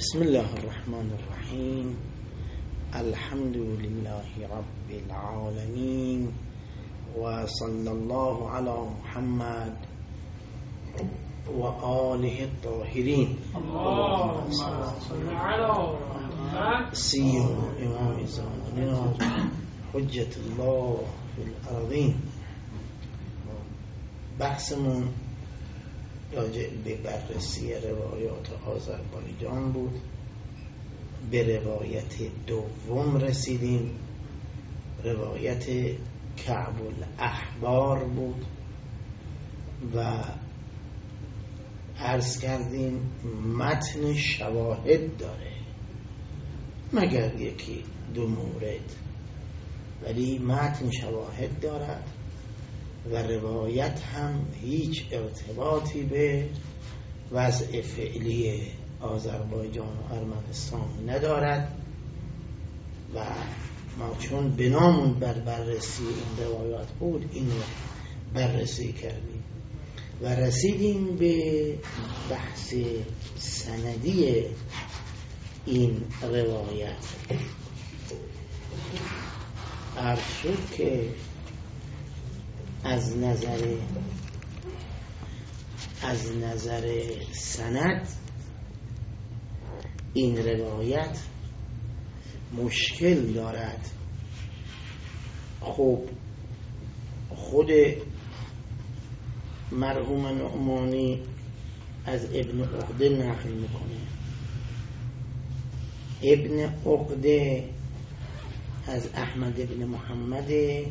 بسم الله الرحمن الرحیم. الحمد لله رب العالمین و صلی الله علی محمد و آله الطاهرین. اللهم صل علی محمد سیما امام زماننا حجت الله فی الارضین. بحثمون راجع به بررسی روایات آذربایجان بود. به روایت دوم رسیدیم، روایت کعب الاحبار بود و عرض کردیم متن شواهد داره مگر یکی دو مورد، ولی متن شواهد دارد و روایت هم هیچ ارتباطی به وضع فعلی آذربایجان و ارمنستان ندارد و ما چون بنامون بر بررسی این روایات بود این رو بررسی کردیم و رسیدیم به بحث سندی این روایت. عرض شد که از نظر سند این روایت مشکل دارد. خب خود مرحوم نعمانی از ابن عقده نقل میکنه، ابن عقده از احمد ابن محمد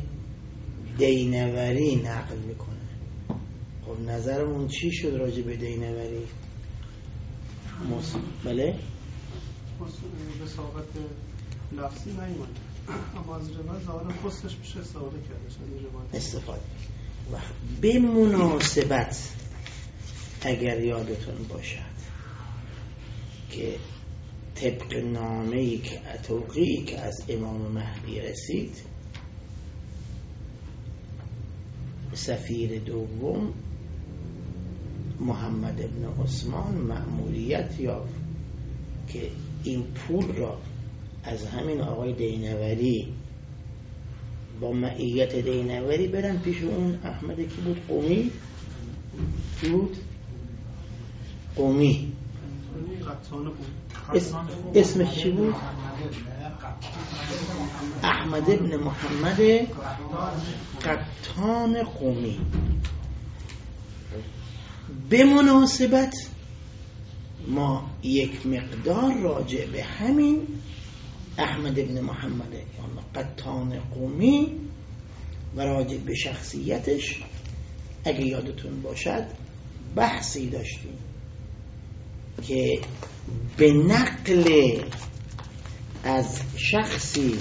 دینوری نقل میکنه. خب نظرمون چی شد راجع به دینوری؟ بله؟ به صحبت لفظی نیومد، اما از روایت ظاهرا خصش میشه استفاده و به مناسبت اگر یادتون باشد که طبق نامه‌ای که توقیعی که از امام مهدی رسید، سفیر دوم محمد ابن عثمان مأموریت یافت که این پول را از همین آقای دینوری با معیت دینوری برن پیش اون احمد کی بود؟ قومی بود؟ قومی اسمش چی بود؟ احمد ابن محمد قطان قومی. به مناسبت ما یک مقدار راجع به همین احمد ابن محمد قطان قومی و راجع به شخصیتش اگه یادتون باشد بحثی داشتیم که به نقل از شخصی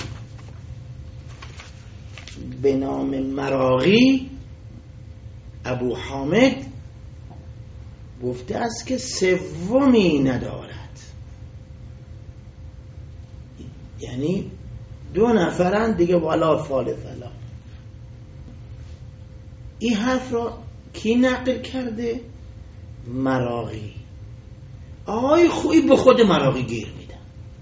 به نام مراغی ابو حامد گفته است که سومی ندارد، یعنی دو نفرن دیگه والا ثالثلا. این حرف را کی نقل کرده؟ مراغی. آقای خویی به خود مراغی گیر میدن.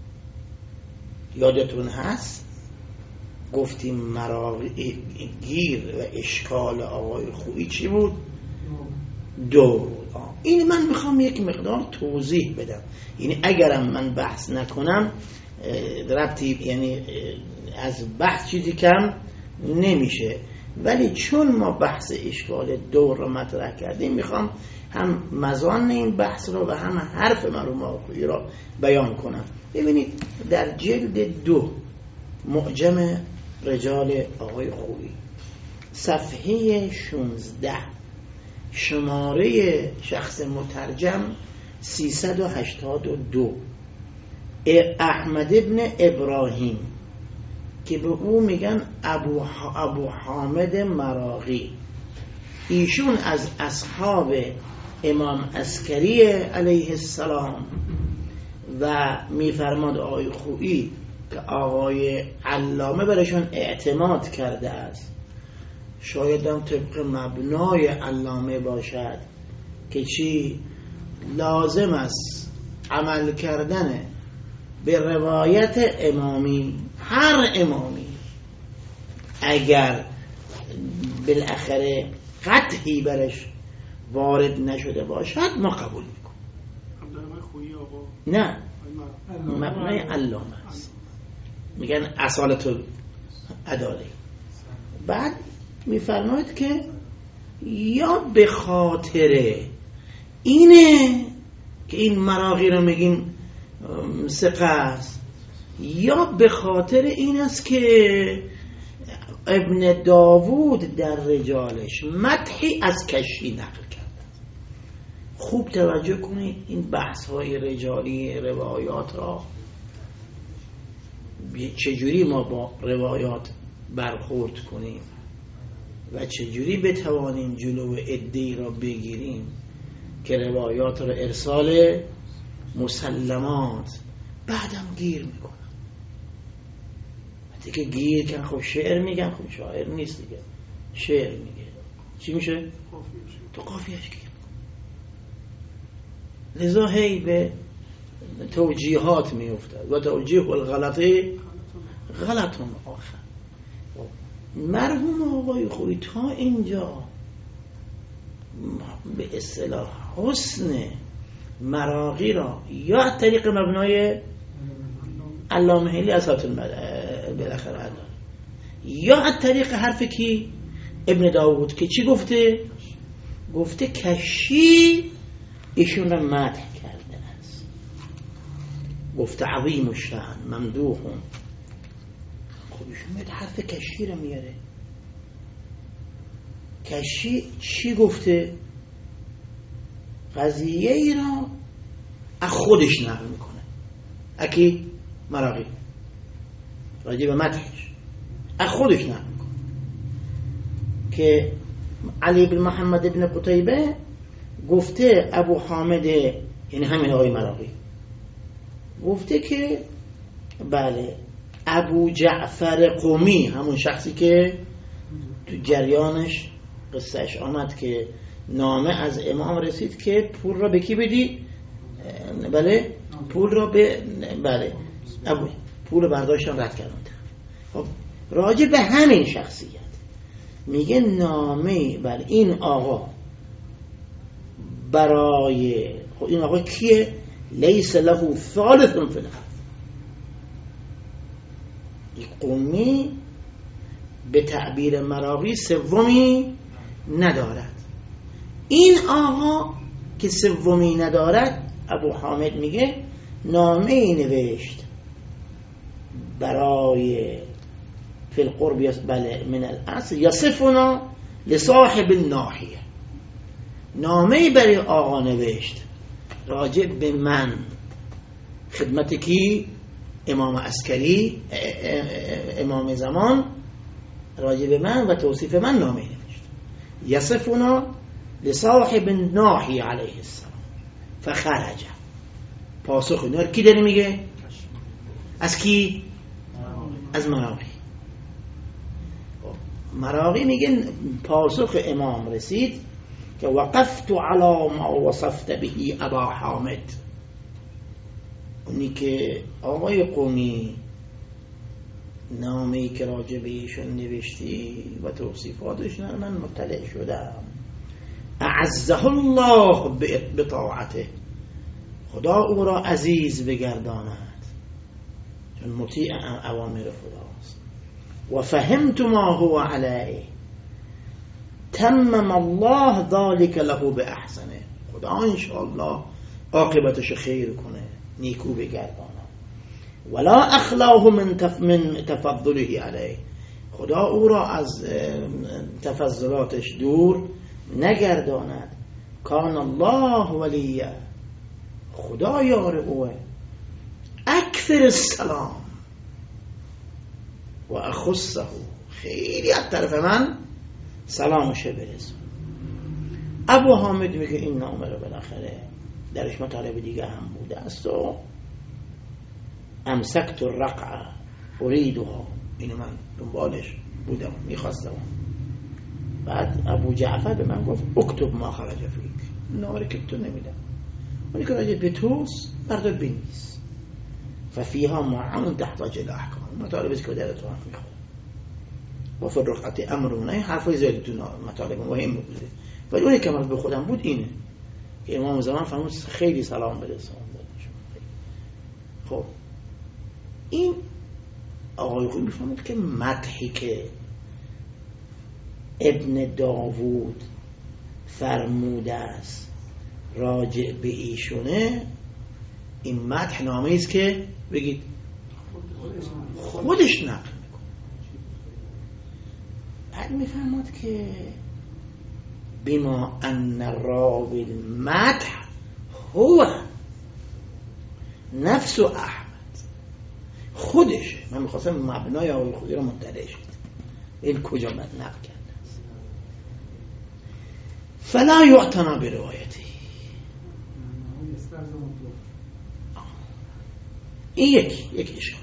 یادتون هست گفتیم مراغی گیر و اشکال آقای خویی چی بود؟ دو. این من میخوام یک مقدار توضیح بدم، یعنی اگرم من بحث نکنم ربطی یعنی از بحث چیزی کم نمیشه، ولی چون ما بحث اشکال دور رو مطرح کردیم میخوام هم مزان این بحث رو و هم حرف مرحوم آقایی را بیان کنم. ببینید در جلد 2 معجم رجال آقای خویی صفحه 16 شماره شخص مترجم 382 احمد ابن ابراهیم که به او میگن ابو حامد مراغی، ایشون از اصحاب امام عسکری علیه السلام و میفرماد آقای خویی که آقای علامه برشان اعتماد کرده است، شاید هم طبق مبنای علامه باشد که چی لازم است عمل کردن به روایت امامی، هر امامی اگر بالاخره قطعی برش وارد نشده باشد ما قبول میکنیم. نه، مبنای علامه است، میگن اصالت العداله. بعد میفرماید که یا به خاطر اینه که این مراغی رو میگیم ثقه است، یا به خاطر این است که ابن داوود در رجالش مدحی از کشی نقل کرده. خوب توجه کنید این بحث های رجالی روایات را، چجوری ما با روایات برخورد کنیم و چجوری بتوانیم جلو ادعی را بگیریم که روایات را ارسال مسلمات بعدم گیر میکنن. دیگه گیر کن، خب شعر میگن، خب شاعر نیست دیگه، شعر میگه، چی میشه؟ تو قافیه‌اش گیر. لذا هی به توجیهات میافتد و توجیه الغلطه غلطون آخر. مرحوم آقای خویی تا اینجا به اصطلاح حسن مراغی را یا از طریق مبنای علامه حیلی اساس بالاخره یا از طریق حرف کی؟ ابن داوود که چی گفته؟ گفته کشی ایشون را مدح کرده است، گفته عظیم الشأن ممدوحون. خب ایشون میاد حرف کشی را میاره. کشی چی گفته؟ قضیه ای را از خودش نقل میکنه. اکی مراغی راجع به مدحش از خودش نقل میکنه که علی بن محمد بن قتیبه گفته ابو حامد، یعنی همین آقای مراغی، گفته که بله ابو جعفر قمی، همون شخصی که تو جریانش قصهش آمد که نامه از امام رسید که پول را به کی بدی؟ بله پول را به بله ابو پول برداشتن رد کردن. خب راجع به همین شخصیت میگه نامه بله این آقا برای، خب این آقا کیه؟ لیس له ثالث فی الارض. قومی به تعبیر مراغی سومی ندارد. این آقا که سومی ندارد، ابو حامد میگه نامه ای نوشت برای فی القرب بله من الاصل یصفنا لصاحب الناحیه. نامه ای برای آقا نوشت راجع به من، خدمت کی؟ امام عسکری، امام زمان، راجع به من و توصیف من نامه نوشت. یصفنا لصاحب الناحیه علیه السلام فخرج. پاسخ اینا کی داره میگه؟ از کی؟ از مراغی. مراغی میگه پاسخ امام رسید که وقفت علی ما وصفت به ابا حامد. اونی که آقای قومی نامه‌ای که راجع به ایشون نوشتی و توصیفاتش من مطلع شدم. اعزه الله بطاعته، خدا او را عزیز بگرداند چون مطیع اوامر خداست. و فهمت ما هو علیه تمم الله ذلك له باحسنه. خدا انشاءالله عاقبتش خیر کنه، نیکو بگرداند. ولا اخلاه من تفضله علیه، خدا او را از تفضلاتش دور نگرداند. کان الله ولیه، خدا یار اوه. اکثر السلام و اخصه، خیلی از طرف من سلامشه برسون. ابو حامد میگه این نامه رو بالاخره درش مطالب دیگه هم بوده است و امسکت الرقعه اریدها، اینو من دنبالش بودم میخواستم. بعد ابو جعفر به من گفت اکتب ما خرج فیک، نامه که تو نمیدم، اونی که راجع به توست بردار بنویس و فیها معان تحتاج الاحکام مطالب است که در اتفاق میخواد با فرقت امرونه حرفای زیادی تو مطالب مهم بوده ولی اونی که من به خودم بود اینه که امام زمان فرمود خیلی سلام برسون. خب این آقای خوبی میفهمید که مدحی که ابن داوود فرموده است راجع به ایشونه این مدح نامه است که بگید خودش نقل میکنه. بعد میفرماد که بما ان راوی المدح هو نفس احمد خودشه. من میخواستم مبنای آقای خودی رو مطلع شد این کجا من نقل کرده است. فلا یعتنا به روایتی این یک اشکال.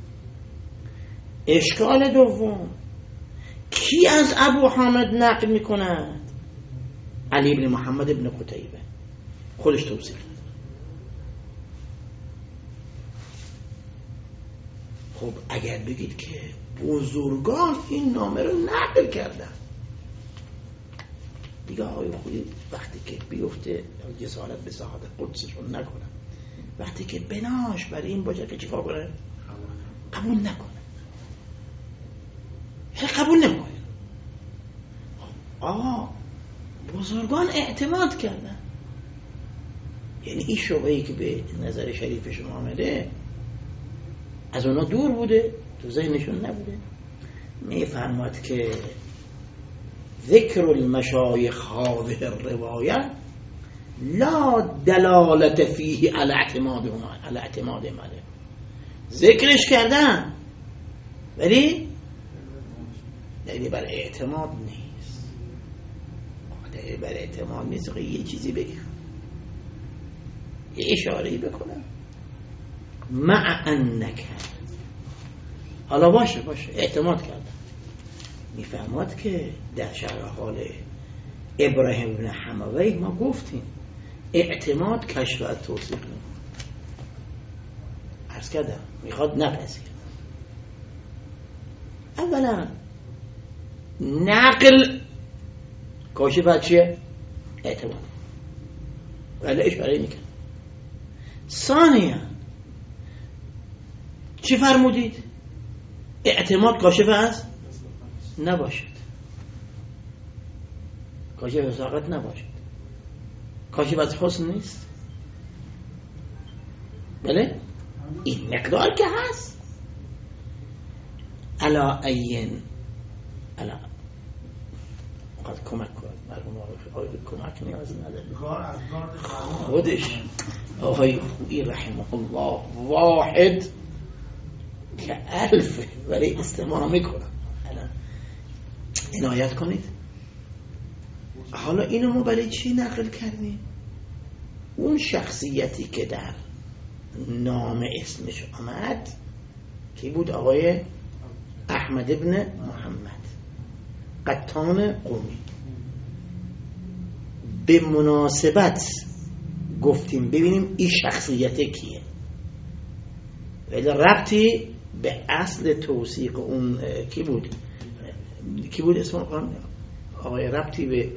اشکال دوم کی از ابو حامد نقل میکند؟ علی بن محمد بن قتیبه خودش توصیف. خب اگر بگید که بزرگان این نامه رو نقل کردن دیگه آقای خودی وقتی که بیفته جسارت به صحت قدسشون نکنن وقتی که بناش برای این باشه که چیکار کنه؟ قبول نکنه. قبول نکنه. آقا بزرگان اعتماد کردن یعنی این شبهه‌ای که به نظر شریفشون آمده از اونا دور بوده تو ذهنشون نبوده. میفرماد که ذکر المشایخ هذه الروایه لا دلالت فیه علی اعتماد ماله. ذکرش کردن ولی دلیل بر اعتماد نیست. دلیل بر اعتماد نیست که یه چیزی بگم یه اشاره‌ای بکنم مع انک حالا باشه اعتماد کردن. میفهمد که در شرح حال ابراهیم بن حموی ما گفتیم اعتماد کشف و توصیف نمید. عرض کردم میخواد نپذیر. اولا نقل کاشف چیه؟ اعتماد ولی اشاره میکنه. ثانیا چی فرمودید؟ اعتماد کاشف از نباشد، کاشف از حقیقت نباشد، کاشف از حسن نیست. بله این مقدار که هست الا این الا قد کمک کنید مرحوم آقای کمک نیاز نداره خودش آقای خویی رحمه الله واحد که الف ولی استماع میکنم. عنایت کنید. حالا اینو ما برای چی نقل کردیم؟ اون شخصیتی که در نام اسمش آمد کی بود؟ آقای احمد ابن محمد قطان قمی. به مناسبت گفتیم ببینیم این شخصیت کیه ولی ربطی به اصل توثیق اون کی بود اسم آقای ربطی به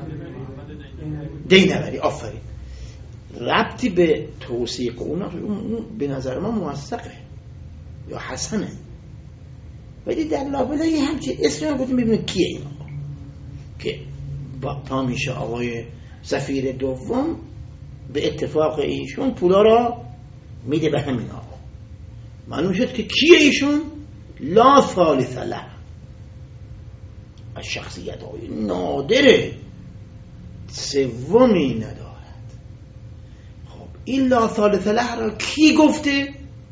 دینوری. آفرین. ربطی به توثیق اون به نظر ما موثقه یا حسنه ولی در لابلای یه همچین اسمی رو گفتیم ببینیم کیه این آقا که تا میشه آقای سفیر دوم به اتفاق ایشون پولا را میده به همین آقا. معلوم شد که کیه ایشون؟ لا ثالث له. از شخصیت های نادره سومی ندارد. خب این لا ثالث له را کی گفته؟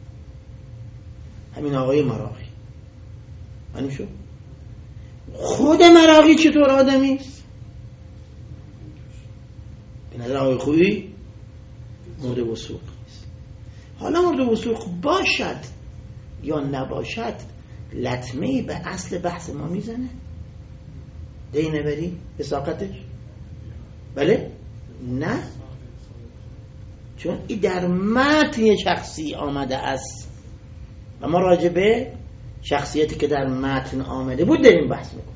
همین آقای مراغی. معلوم شد خود مراغی چطور آدمی است؟ به نظر آقای خویی مورد وثوق نیست. حالا مورد وثوق باشد یا نباشد لطمه‌ای به اصل بحث ما میزنه؟ دینوری به ساقتش؟ بله؟ نه؟ چون این در متن شخصی آمده است و ما راجع به شخصیتی که در متن آمده بود داریم بحث میکنیم.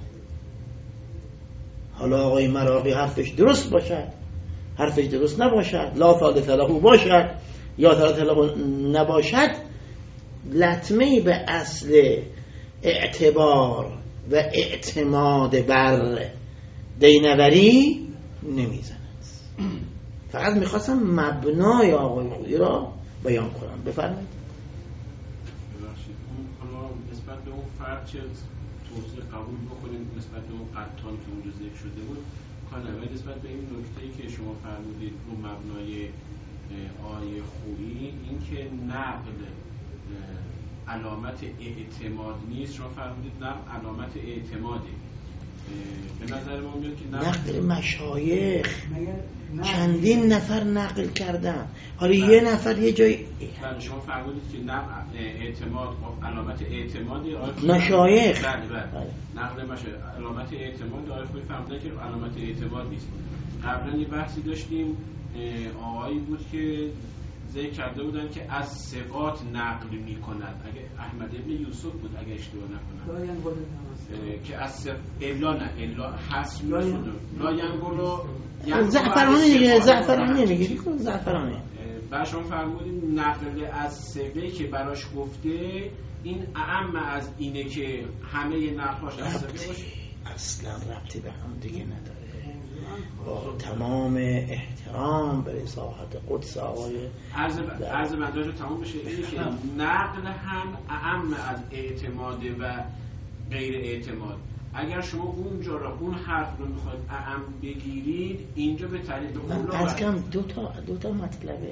حالا آقای مراغی حرفش درست باشد، حرفش درست نباشد، لا ثالث له باشد یا ثالث له نباشد، لطمه‌ای به اصل اعتبار و اعتماد بر دینوری نمیزند. فقط میخواستم مبنای آقای خویی را بیان کنم. بفرمایید. ببخشید حالا نسبت به اون فرد چه توضیح قبول بکنیم نسبت به اون قطان که اونجا ذکر شده بود کانه، نسبت به این نکته‌ای که شما فرمودید رو مبنای آیه خویی، این که نقل علامت اعتماد نیست، شما فرمودید نه علامت اعتماده. به نظر ما میاد که نقل مشایخ چندین نفر نقل کردن، حالا یه نفر یه جای شما فرمودید که نقل اعتماد علامت اعتمادی مشایخ. بله. نقل مشایخ علامت اعتماد آیه خویی فرموده که علامت اعتماد نیست. قبلا یه بحثی داشتیم آقایی بود که ذکر کرده بودن که از ثقات نقل می‌کند، اگه احمد ابن یوسف بود اگه اشتباه نکنم، که از الا حس می‌کنه لا ینقلو زعفرانی دیگه، زعفرانی میگی زعفرانی. بعد شما فرمودید نقل از ثقه که براش گفته این اعم از اینه که همه نقل‌هاش از ثقه باشه. اصلا ربطی به هم دیگه نداره. با تمام احترام به رسالت قدس آقای عرض مدارج تمام بشه اینه که نقل هم اعم از اعتماد و غیر اعتماد. اگر شما اونجا را اون حرف رو میخواید اعم بگیرید اینجا به تعریف اون از کم دو تا مطلبه.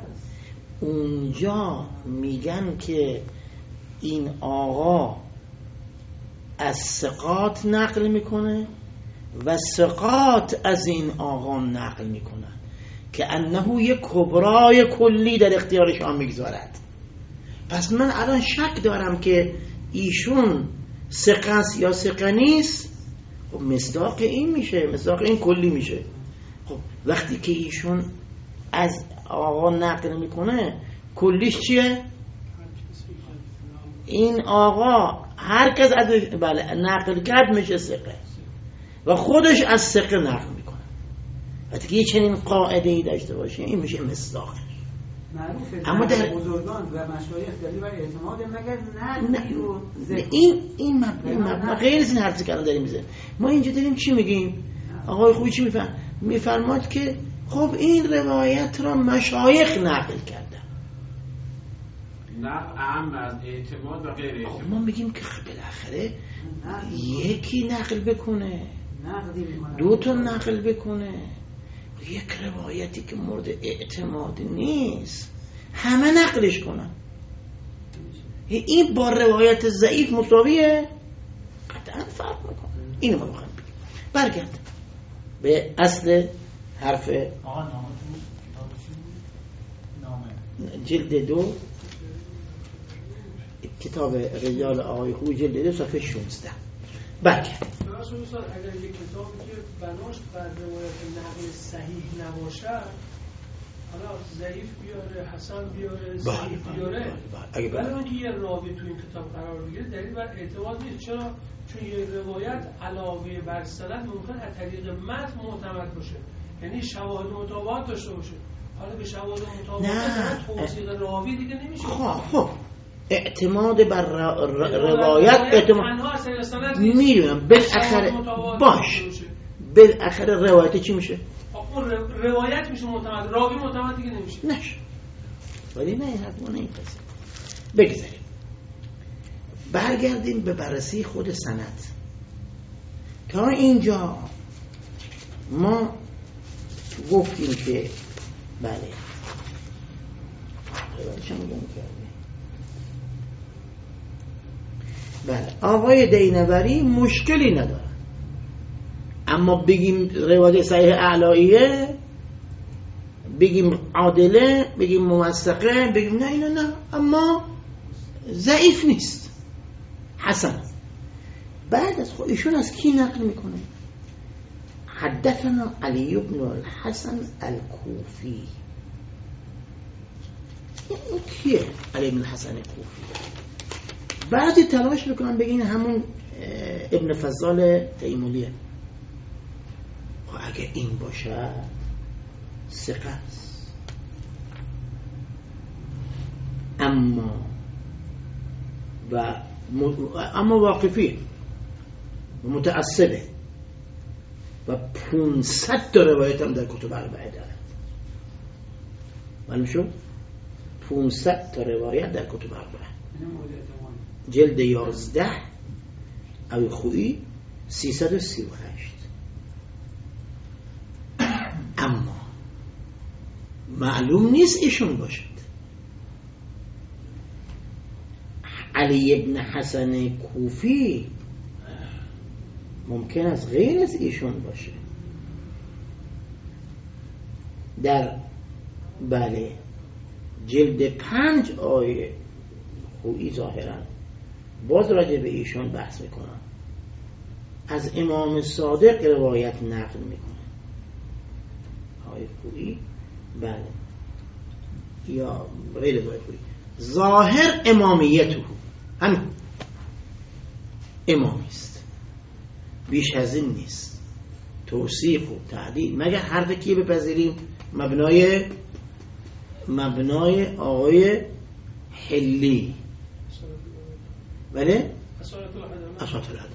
اونجا میگن که این آقا از ثقات نقل میکنه و ثقات از این آقا نقل میکنن که انه یک کبرای کلی در اختیارشان میگذارد. پس من الان شک دارم که ایشون ثقه است یا ثقه نیست. خب مصداق این میشه، مصداق این کلی میشه. خب وقتی که ایشون از آقا نقل میکنه کلیش چیه؟ این آقا هر کس از نقل کرد میشه ثقه و خودش از ثقه نقل میکنه. وقتی که یه چنین قاعده‌ای داشته باشه این میشه مصداق. معروفه اما در بزرگان و مشایخ دلیل بر اعتماد مگر نه این مبنا غیر از این حرفی که الان داریم میزنیم. ما اینجا داریم چی میگیم؟ آقای خویی چی میفرماد که خب این روایت را مشایخ نقل کردن، نقل اعم از اعتماد و غیر اعتماد. خب ما میگیم که بالاخره یکی نقل بکنه، دو تا نقل بکنه، یک روایتی که مورد اعتماد نیست همه نقلش کنن، این با روایت ضعیف مساویه؟ قطعا فرق میکنه. اینو ما میخوایم بگیم. برگرد به اصل حرف جلد 2 کتاب رجال آقای خویی جلد 2 صفحه 16. برگرد. اگر یک کتابی که بناش بر روایت نقل صحیح نباشه، حالا ضعیف بیاره، حسن بیاره، ضعیف بیاره، ولی اون که یه راوی تو این کتاب قرار بگیره دلیل بر اعتماد نیست. چرا؟ چون یه روایت علاوه بر سند ممکن از طریق متن معتمد باشه، یعنی شواهد مطابقت داشته باشه. حالا به شواهد مطابقت توثیق راوی دیگه نمیشه. خب اعتماد بر روایت اعتماد میدونم بالاخره باش، بالاخره روایت چی میشه؟ اون روایت میشه معتمد، راوی معتمد دیگه نمیشه. نشه. ولی نه این حرف ما نمیپذیریم. بگذاریم برگردیم به بررسی خود سند. تا اینجا ما گفتیم که بله چه میگم کردیم؟ بله آقای دینوری مشکلی نداره، اما بگیم روایت صحیح اعلاییه، بگیم عادله، بگیم موثقه، بگیم نه اما ضعیف نیست، حسن. بعد از خودشون از کی نقل میکنه؟ حدثنا علی بن الحسن الکوفی این کیه؟ علی بن حسن کوفی. بعضی تلاش میکنن بگین همون ابن فضال تیموریه. اگه این باشه ثقه است، اما واقفی متعصبه و 500 تا روایت هم در کتب اربعه داره. معلوم شد 500 تا روایت در کتب اربعه. جلد 11 اوی خویی 338. اما معلوم نیست ایشون باشد. علی بن حسن کوفی ممکن است غیر از ایشون باشه. در بله جلد 5 آیه خویی ظاهرا باز راجع به ایشون بحث میکنم، از امام صادق روایت نقل میکنه. آیه خویی بله یا غیر آیه خویی ظاهر امامیته، همین امامی است، بیش از این نیست. توصیف و تعدیل مگر حرف کی بپذیریم؟ مبنای آقای حلی. بله؟ اصالت الادب.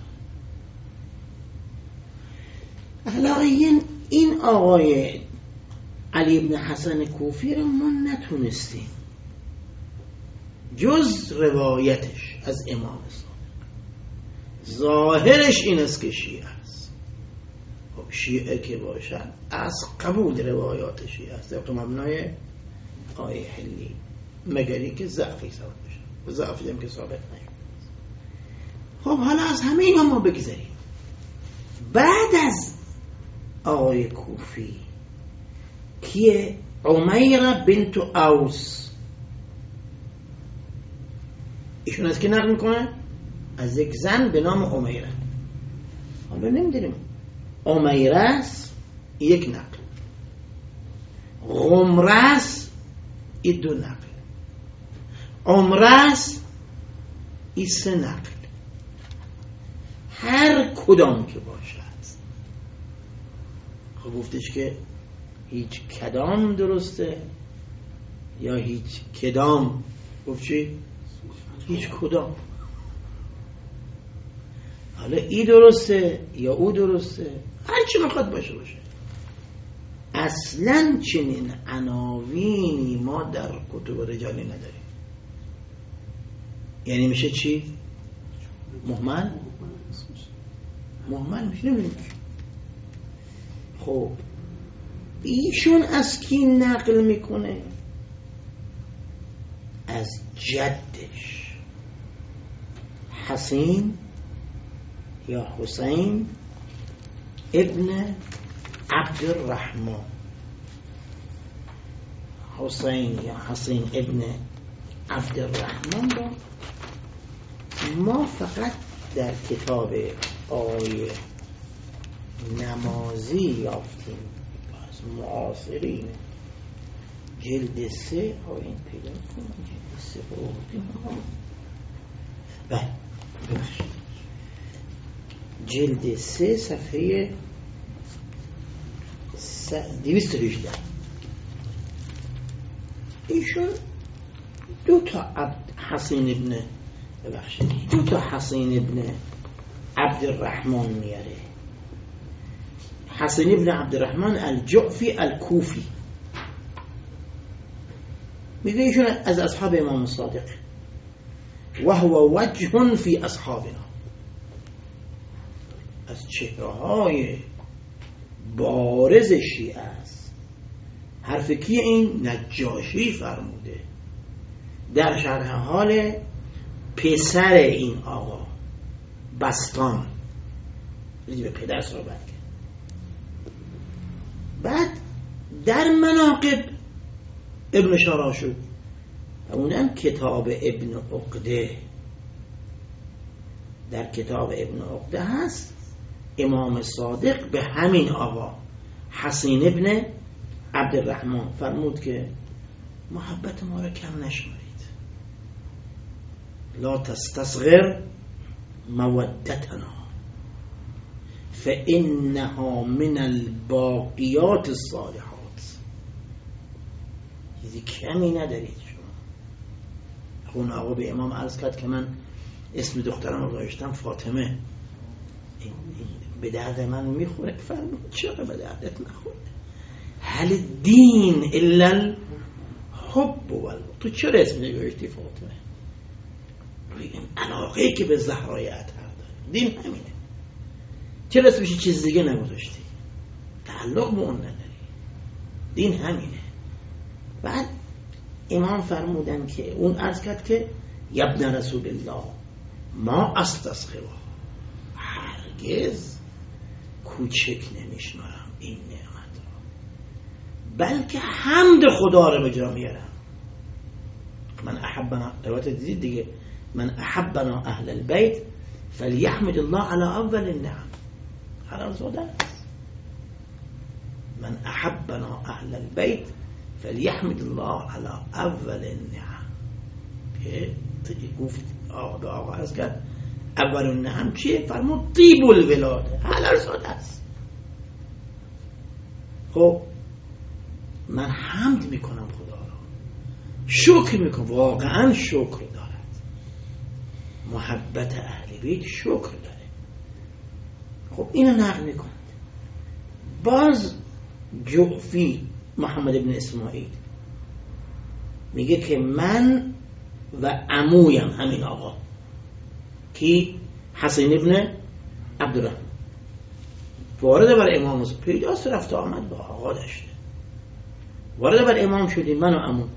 اخلاقیین این آقای علی بن حسن کوفی رو ما نتونستیم جز روایتش از امام صادق. ظاهرش این است که شیعه است. خب شیعه که باشد از قبول روایات شیعه است طبق مبنای آیه حلی، مگری که ضعفی ثابت بشه، ضعفی هم که ثابت نشد. خب حالا از همه اینا ما بگذاریم. بعد از آقای کوفی کیه؟ عمیره بنت اوس. ایشون از که نقل میکنه؟ از یک زن به نام عمیره. حالا نمیدونیم عمیره است یک نقل، غمره است این 2 نقل، عمره است این 3 نقل. هر کدام که باشد خب گفتش که هیچ کدام درسته یا هیچ کدام. گفت چی؟ هیچ کدام. حالا ای درسته یا او درسته، هر چی میخواد باشه. اصلا چنین عناوینی ما در کتب رجالی نداریم. یعنی میشه چی؟ مهمل میشه. نمیدونیم. خب ایشون از کی نقل میکنه؟ از جدش حسین یا حسین ابن عبدالرحمن. حسین یا حسین ابن عبدالرحمن رو ما فقط در کتاب آیه نمازی یافتیم از معاصرین. جلد 3 این پیدا کنم، جلد 3 بله جلد 3 صفحه 218. ایشون 2 حسین ابن عبدالرحمن میاره. حسین ابن عبدالرحمن الجعفی الکوفی، میگه ایشون از اصحاب امام صادق و هو وجه فی اصحابنا، از چهره‌های بارز شیعه است. حرف کی؟ این نجاشی فرموده در شرح حال پسر این آقا بستان، به پدر صحبت کرد. بعد در مناقب ابن شاراشو، اونم کتاب ابن عقده، در کتاب ابن عقده هست امام صادق به همین آقا حسین ابن عبدالرحمن فرمود که محبت ما را کم نشمارید. لا تستصغر مودتنا فإنها من الباقیات الصالحات. چیزی کمی ندارید شما. اون آقا به امام عرض کرد که من اسم دخترم رو داشتم فاطمه، این به درد من میخوره. فرمود چرا به دردت نخوره؟ هل دین الا الحب تو چرا اسم نگوشتی فاطمه؟ این علاقه‌ای که به زهرای اطهر داره، دین همینه. چرا اسمش چیز دیگه نگذاشتی؟ تعلق به اون نداری، دین همینه. بعد امام فرمودن که اون عرض کرد که ابن رسول الله ما استصغر، هرگز کوچک نمیشمارم این نعمت را، بلکه حمد خدا را به جا میارم. من احبنا، روایت دیدید دیگه، من احبنا اهل البیت فلیحمد الله على اول النعم. حرام زاده است. من احبنا اهل البیت فلیحمد الله على اول النعم. که گفت به آقا عرض کرد اول النعم چیه؟ فرمود طیب الولاده، حلال زاده است. خب من حمد میکنم خدا را، شکر میکنم، واقعا شکر دارد. محبت اهل بیت شکر داره. خب اینو نقل میکنند. باز جعفی محمد ابن اسماعیل میگه که من و عمویم همین آقا کی حسین ابن عبدالرحمن وارد بر امام موسی، پیداست رفت آمد با آقا داشته، وارد بر امام شدیم من و عمو،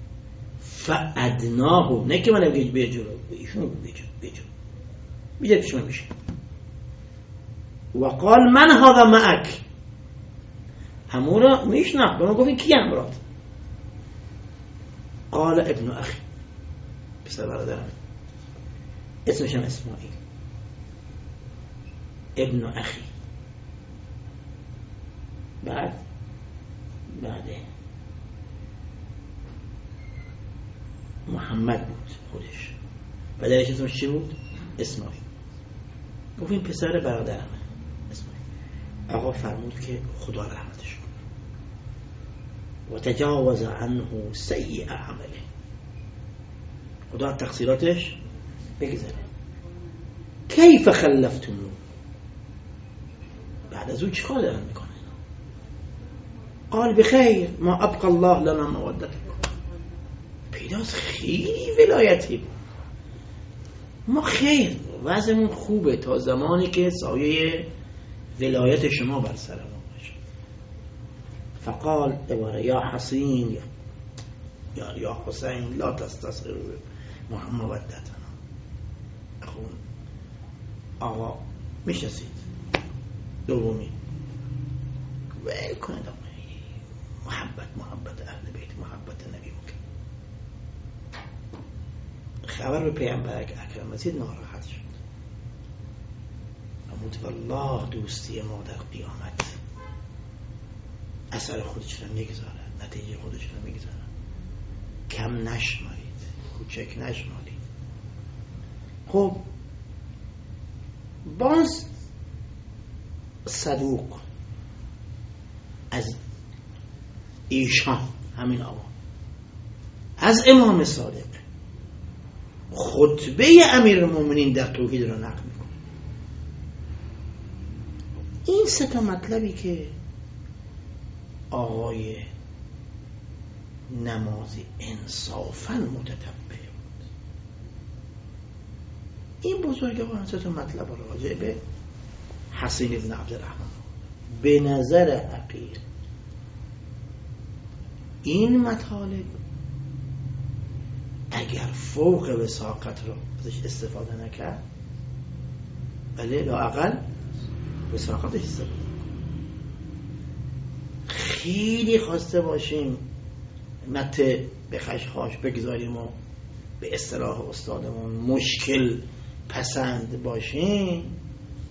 فادناه، نه که من بگید به جلو، ایشون بیجا پیش من میشه، و قال من هذا معك، عمو را میشناخت، به من گفت کی همراهت؟ قال ابن اخی، پسر برادرم، اسمش هم اسماعیل، ابن اخی. بعد محمد بود خودش، پدرش اسمش چی بود؟ اسماعیل. گفت این پسر برادرمه اسماعیل. آقا فرمود که خدا رحمتش کنه و تجاوز عنه سیء عمله، خدا تقصیراتش بگذره. کیف خلفتمو، بعد از اون چیکار دارن میکنن؟ قال بخیر ما ابقى الله لنا مودتكم. پیداست خیلی ولایتی بود، ما خیر وضعمون خوبه تا زمانی که سایه ولایت شما بر سر ما باشه. فقال دوباره یا حسین یا حسین لا تستصغر مودتنا. اخون آقا میشناسید دومی ول کنید، محبت اهل بیت، محبت نبی مکرم. خبر به پیامبر اکرم مسیح ناراحت شد. اموت والله دوستی ما در قیامت اثر خودش رو میگذاره، نتیجه خودش رو میگذاره. کم نشمارید، کوچک نشمارید. خب باز صدوق از ایشان همین آقا از امام صادق خطبه امیرالمومنین در توحید رو نقل میکنه. این سه تا مطلبی که آقای نمازی انصافاً متتبع بود، این بزرگواران سه تا مطلب راجع به حسین ابن عبدالرحمن به نظر حقیر این مطالب اگر فوق وساقت رو ازش استفاده نکرد، ولی لااقل وساقتش استفاده کنه. خیلی خواسته باشیم مت به خشخاش بگذاریم و به اصطلاح استادمون مشکل پسند باشیم،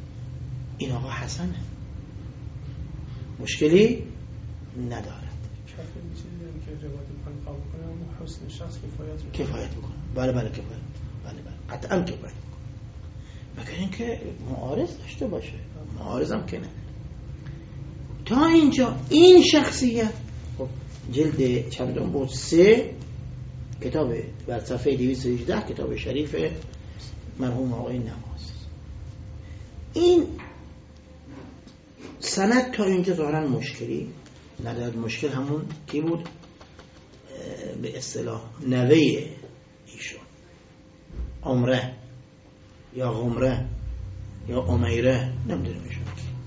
این آقا حسنه، مشکلی ندارد. کافی چیزی که روایت می‌خوام قبول کنم اما حسن شخص کفایت می‌کنه. بله کفایت می‌کنه. بله قطعاً کفایت می‌کنه. مگر اینکه معارض داشته باشه. معارض هم که نه. تا اینجا این شخصیت خب جلد چندم بود 3 کتاب بر صفحه 218 کتاب شریف مرحوم آقای نماز. این سند تا اینجا ظاهرا مشکلی ندارد. مشکل همون کی بود؟ به اصطلاح نوه ایشون عمره یا غمره یا امیره نمیدونیم ایشون.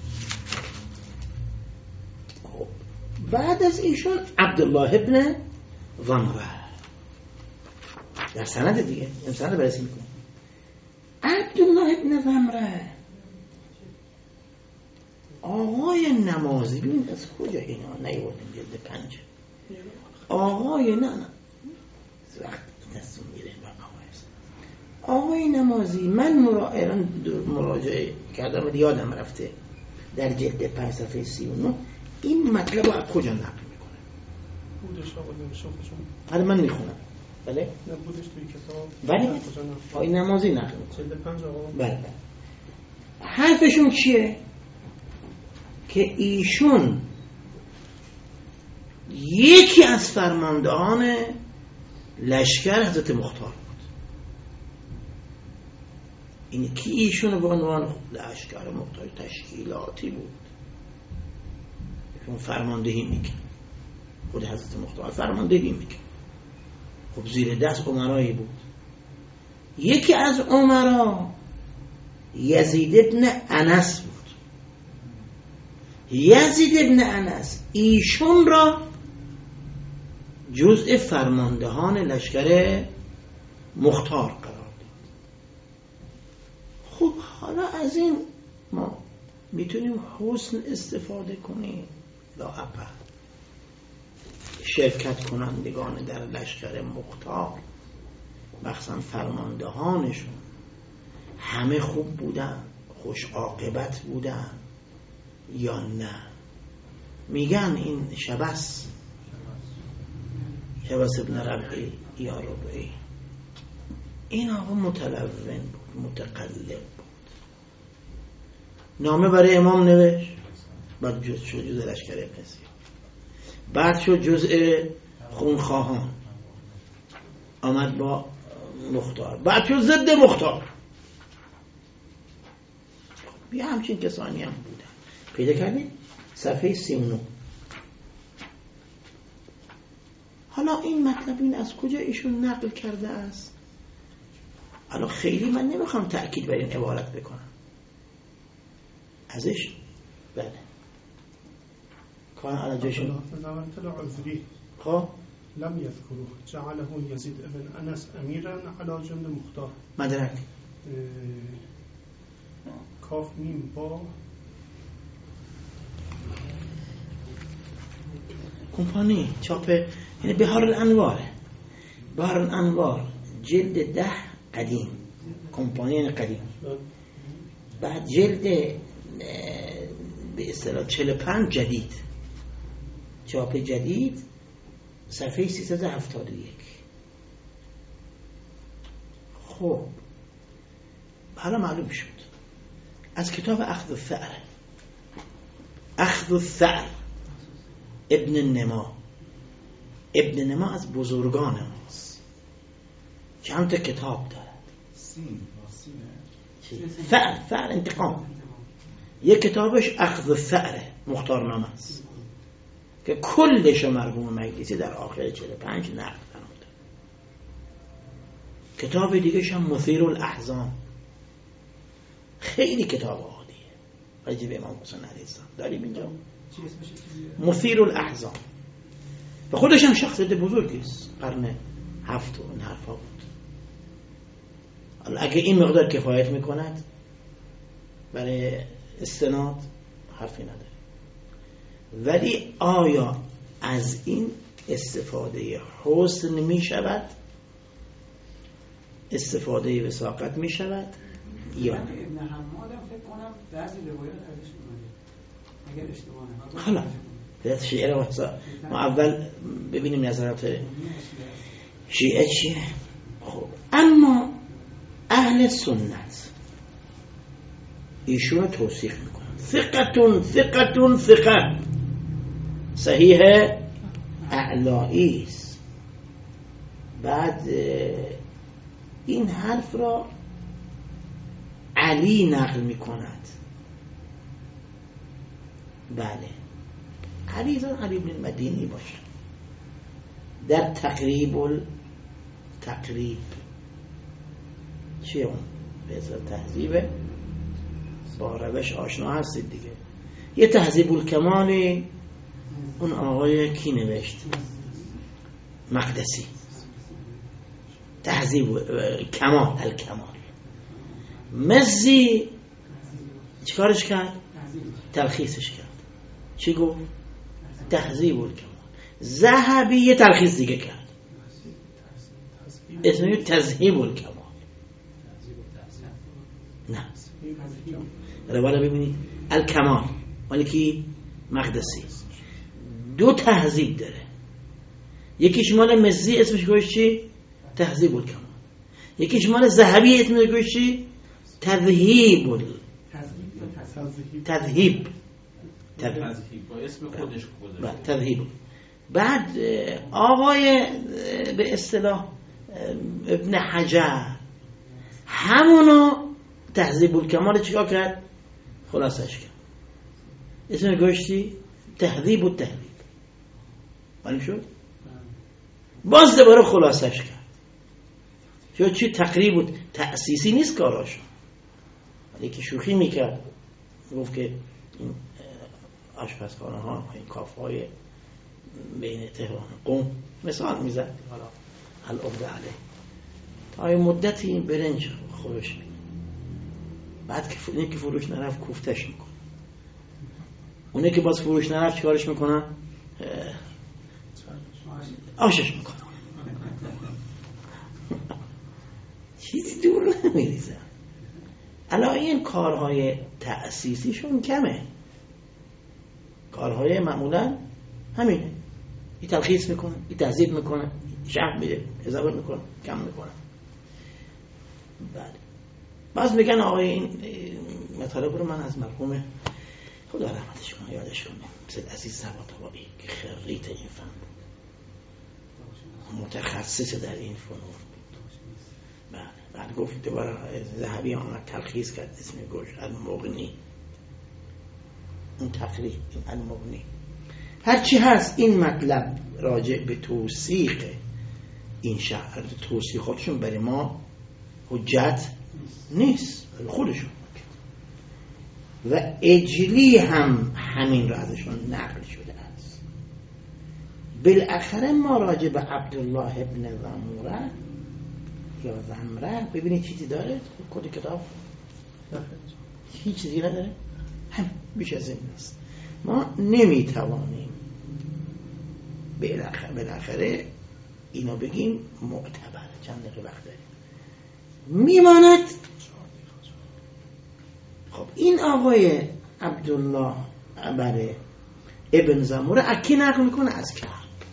خب بعد از ایشون عبدالله ابن ضمره در سند دیگه این سند بررسی میکنه. عبدالله ابن ضمره آقای نمازی ببین از کجا اینا نیوردیم جلد 5 آقای نه وقت دستون میره آقای نمازی من مراجعه کردم و یادم رفته در جلد 5 صفحه 39 این مطلب رو از کجا نقل میکنه؟ بودش آقای نمازی حالا من میخونم. بله؟ نه بودش توی کتاب. بله؟ آقای نمازی نقل میکنه. جلد 5 آقا. بله. حرفشون چیه؟ که ایشون یکی از فرماندهان لشکر حضرت مختار بود. این کی ایشون به عنوان لشکر مختار تشکیلاتی بود. ایشون فرماندهی میکنه. خود حضرت مختار فرماندهی میکنه. خب زیر دست امرایی بود. یکی از امرا یزید ابن انس بود. یزید ابن انس ایشون را جزء فرماندهان لشکر مختار قرار داد. خب حالا از این ما میتونیم حسن استفاده کنیم لااقل شرکت کنندگان در لشکر مختار مخصوصا فرماندهانشون همه خوب بودن خوش عاقبت بودن یا نه. میگن این شبس ابن ربعی یا ربعی این آقا متلون بود متقلب بود. نامه برای امام نوشت بعد شد جزء لشکر ابن زیاد بعد شد جزء خونخواهان آمد با مختار بعد شد ضد مختار. یه همچین کسانی هم بودن. پیدا کردید صفحه 39. حالا این مطلب این از کجا ایشون نقل کرده است؟ حالا خیلی من نمیخوام تأکید بر این عبارت بکنم ازش. بله کان علی جاشون خب لم يذكره جعله يزيد ابن انس اميرا على جند مختار. مدرک کاف میم با کمپانی چاپ یعنی بهار الانوار جلد 10 قدیم کمپانی یعنی قدیم بعد جلد به اصطلاح 45 جدید چاپ جدید صفحه 371. خب حالا معلوم شد از کتاب اخذ الثأر ابن نما از بزرگان ماست. چند تا کتاب دارد. ثأر انتقام. یک کتابش اخذ الثأر مختارنامه است که کلش مرحوم مجلسی در آخر 45 نقل فرموده. کتاب دیگه‌ش هم مثیر الاحزان خیلی کتاب عالیه راجع به امام حسین علیه السلام داریم اینجا مثیر الاحزان و خودش هم شخصیت بزرگی است قرن 7 و این حرفا بود. اگه این مقدار کفایت میکند برای استناد حرفی نداره. ولی آیا از این استفاده حسن می شود؟ استفاده وثاقت می شود؟ یا ابن حماد فکر کنم بعضی روایات ازش اومده اگر اشتباه نکنم. حالا شیعه رو ما اول ببینیم نظرات شیعه چیه. خب اما اهل سنت ایشون توصیف میکنن ثقه صحیح اعلایی است. بعد این حرف را علی نقل میکند. بله علی بن مدینی باشه در تقریب چیه اون به اصلا تهذیبه با روش آشنا هستید دیگه. یه تهذیب الکمالی اون آقای کی نوشت؟ مقدسی. تهذیب الکمال. مزی چیکارش کرد؟ تلخیصش کرد. چی گفت؟ تهذیب الکمال. ذهبی یه تلخیص دیگه کرد اسمش تذهیب الکمال. نه روایت ببینید الکمال مال کی؟ مقدسی. دو تهذیب داره. یکیش مال مزی اسمش گوش چی؟ تهذیب الکمال. یکیش مال ذهبی اسمش گوش چی؟ تذهیب با اسم خودش گذاشت. تذهیب. بعد آقای به اصطلاح ابن حجر همونو تهذیب الکمال چیکار کرد؟ خلاصش کرد. اسم گوشتی تهذیب. معلوم شد؟ باز دوباره خلاصش کرد. چون چی تقریب تأسیسی نیست کاراشون. ولی که شوخی میکرد گفت که این آشپزخانه ها این کافه های بین تهران قم مثال میزد حالا العبده علیه تا یه مدتی این برنج خورش میده. بعد که اینه که فروش نرفت کوفتش میکن. اونه که باز فروش نرفت چیکارش میکنن؟ آشش میکنن. چیزی دور نمیریزن. الان این کارهای تأسیسیشون کمه. کارهای معمولا همینه. این تلخیص میکنه، این تهذیب میکنه، شرح میده، اضافه میکنه، کم میکنه. بله. باز میگن آقای این مطالب رو من از مرحوم خدا رحمتش کنه یادش کنه مثل عزیز طباطبایی که خریت این فن بود، متخصص در این فنون بود. بله. بعد گفت دوباره ذهبی آمد تلخیص کرد اسم گوش المغنی. اون تقریب این المغنی. هرچی هست این مطلب راجع به توثیق این شعر توثیقاتشون برای ما حجت نیست، خودشون و اجلی هم همین را ازشون نقل شده است. بالاخره ما راجع به عبدالله ابن زموره یا زمره ببینید چیزی داره کد کتاب هیچ چیزی نداره، هم بیش از این نیست. ما نمیتوانیم بالاخره اینو بگیم معتبر. چند دقیقه وقت داریم میماند. خب این آقای عبدالله ابن زموره اکی نقل میکنه از کعب.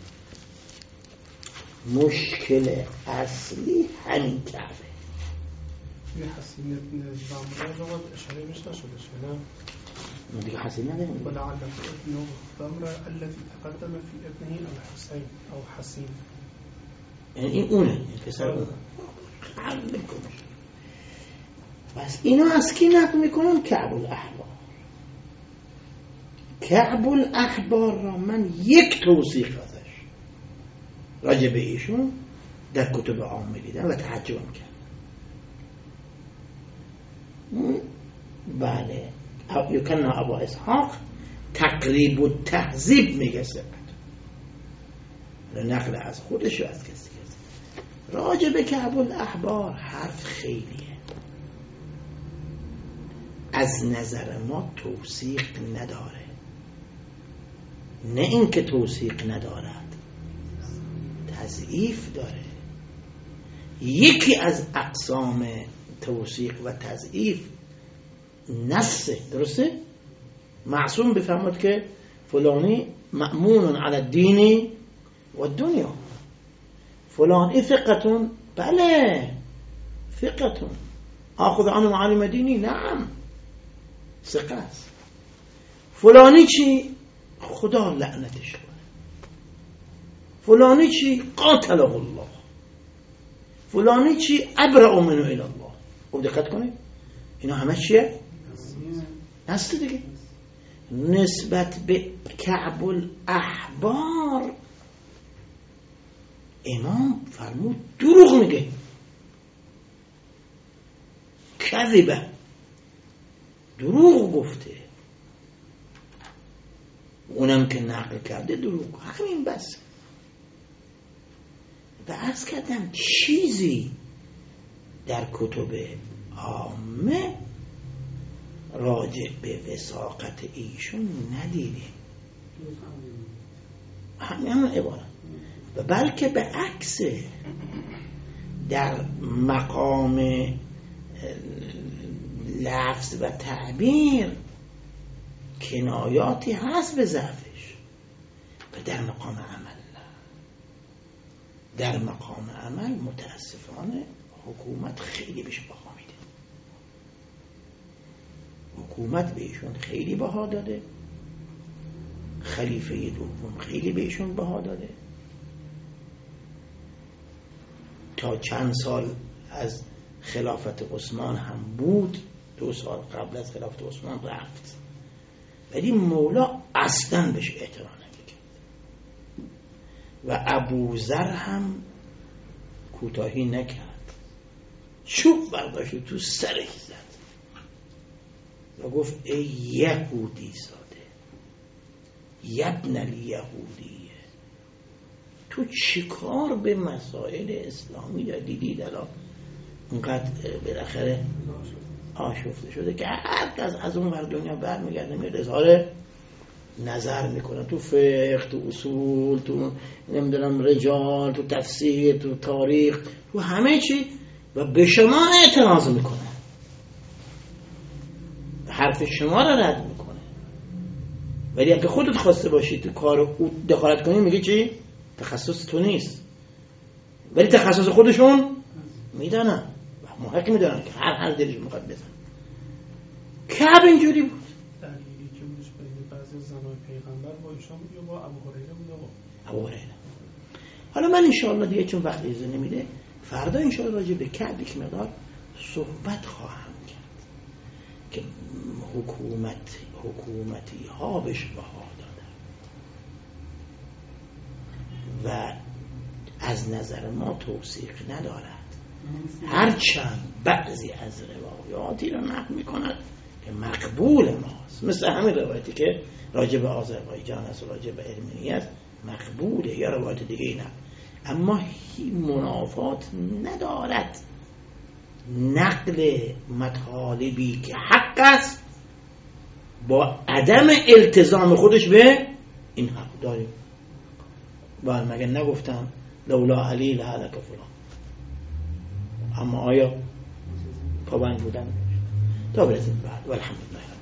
مشکل اصلی همین کعبه. یه حسین ابن زموره رو اشاره بهش نشده شده ما دیگه حسین نداریم. ولعل ابن زموره التي تقدم في ابنه الحسین او حسین، یعنی این اونه این پسر اونه حل میکنه. بس اینو از کی نقل میکنم؟ کعب الاحبار. کعب الاحبار را من یک توصیف ازش راجع به ایشون در کتب عامه دیدم و تعجب کردم. بله یکنه ابا اسحاق تقریب و تهذیب میگه سبت نقل از خودش و از کسی راجع به کعب الاحبار حرف خیلیه. از نظر ما توثیق نداره، نه اینکه توثیق ندارد، تضعیف داره. یکی از اقسام توثیق و تضعیف نصه. درسته؟ معصوم بفرماد که فلانی مأمون علی الدین و دنیا، فلانی ثقتون، بله ثقتون آخذ عنه معالم دینی، نعم ثقه است. فلانی چی؟ خدا لعنتش کنه. فلانی چی؟ قاتله الله. فلانی چی؟ ابرأ منه الی الله. خوب دقت کنید، اینا همه چیه؟ هست دیگه. نسبت به کعب الاحبار امام فرمود دروغ میگه، کذبه، دروغ گفته، اونم که نقل کرده دروغ، همین بس. و عرض کردم چیزی در کتب عامه راجع به وثاقت ایشون ندیدیم، همین عبارت. و بلکه به عکس در مقام لفظ و تعبیر کنایاتی هست به ضعفش، و در مقام عمل در مقام عمل متاسفانه حکومت خیلی بهش بها میده. حکومت بهشون خیلی بها داده، خلیفه دوم خیلی بهشون بها داده. تا چند سال از خلافت عثمان هم بود، 2 سال قبل از خلافت عثمان رفت، ولی مولا اصلا بهش احترام نمیکرد. و ابوذر هم کوتاهی نکرد، چوب برداشت تو سرش زد و گفت ای یهودی زاده، یبن الیهودیه، تو چیکار به مسائل اسلامی دیدید الان اونقدر بالاخره آشفته شده که هر کس از اون ور دنیا برمیگرده میاد اظهار نظر میکنه تو فقه، تو اصول، تو نمیدونم رجال، تو تفسیر، تو تاریخ، تو همه چی، و به شما اعتراض میکنه، حرف شما رو رد میکنه. ولی اگه خودت خواسته باشی تو کار او دخالت کنی میگه چی؟ تخصص تو نیست. ولی تخصص خودشون میدانن و محق میدانن که هر دلش میخواد بزن. کعب اینجوری بود. درگیری که بودش بین بعضی زنای پیغمبر با ایشان بود یا با ابو هریره بود؟ ابو هریره. حالا من انشاءالله دیگه چون وقت اجازه نمیده فردا انشاءالله راجع به کعب یک مقدار صحبت خواهم کرد که حکومتی ها بهش بها دادن و از نظر ما توثیق ندارد، هرچند بعضی از روایاتی رو نقل میکنند که مقبول ماست، مثل همین روایتی که راجع به آذربایجان است و راجع به ارمنی است، مقبوله، یا روایت دیگه اینا، اما منافات ندارد نقل مطالبی که حق است با عدم التزام خودش به این حق. داریم باید مگه نگفتن لولا علی لهلک فلان، اما آیا پابند بودن؟ تا برسیم بعد. والحمدلله.